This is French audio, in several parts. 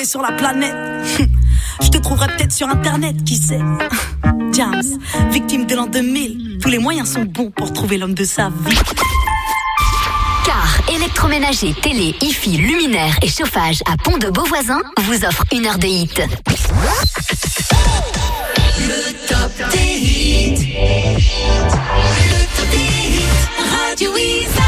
trouver sur la planète. Je te trouverai peut-être sur internet, qui sait. James, victime de l'an 2000. Tous les moyens sont bons pour trouver l'homme de sa vie. Car électroménager, télé, hi-fi, luminaire et chauffage à Pont-de-Beauvoisin vous offre une heure de hit. Le top des hits. Le top des hits. Radio Isa.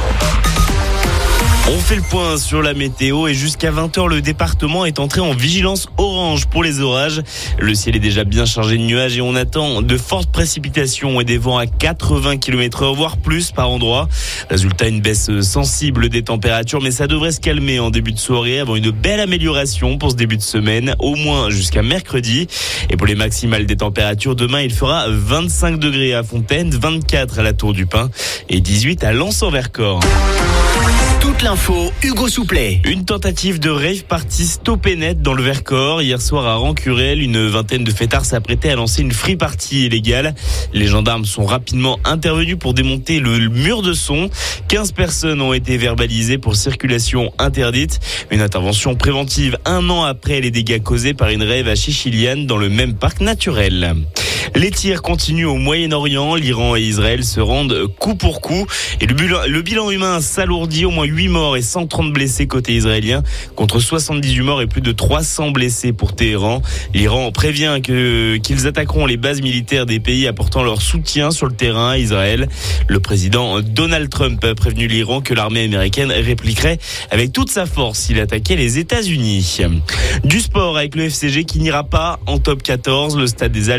On fait le point sur la météo et jusqu'à 20h, le département est entré en vigilance orange pour les orages. Le ciel est déjà bien chargé de nuages et on attend de fortes précipitations et des vents à 80 km/h, voire plus par endroit. Résultat, une baisse sensible des températures, mais ça devrait se calmer en début de soirée avant une belle amélioration pour ce début de semaine, au moins jusqu'à mercredi. Et pour les maximales des températures, demain, il fera 25 degrés à Fontaine, 24 à la Tour du Pin et 18 à Lens-en-Vercors. Toute l'info, Hugo Souplet. Une tentative de rave party stoppée net dans le Vercors. Hier soir à Rancurel, une vingtaine de fêtards s'apprêtaient à lancer une free party illégale. Les gendarmes sont rapidement intervenus pour démonter le mur de son. 15 personnes ont été verbalisées pour circulation interdite. Une intervention préventive 1 an après les dégâts causés par une rave à Chichiliane dans le même parc naturel. Les tirs continuent au Moyen-Orient. L'Iran et Israël se rendent coup pour coup. Et le bilan humain s'alourdit. Au moins 8 morts et 130 blessés côté israélien, contre 78 morts et plus de 300 blessés pour Téhéran. L'Iran prévient qu'ils attaqueront les bases militaires des pays apportant leur soutien sur le terrain à Israël. Le président Donald Trump a prévenu l'Iran que l'armée américaine répliquerait avec toute sa force s'il attaquait les États-Unis. Du sport avec le FCG qui n'ira pas en top 14. Le stade des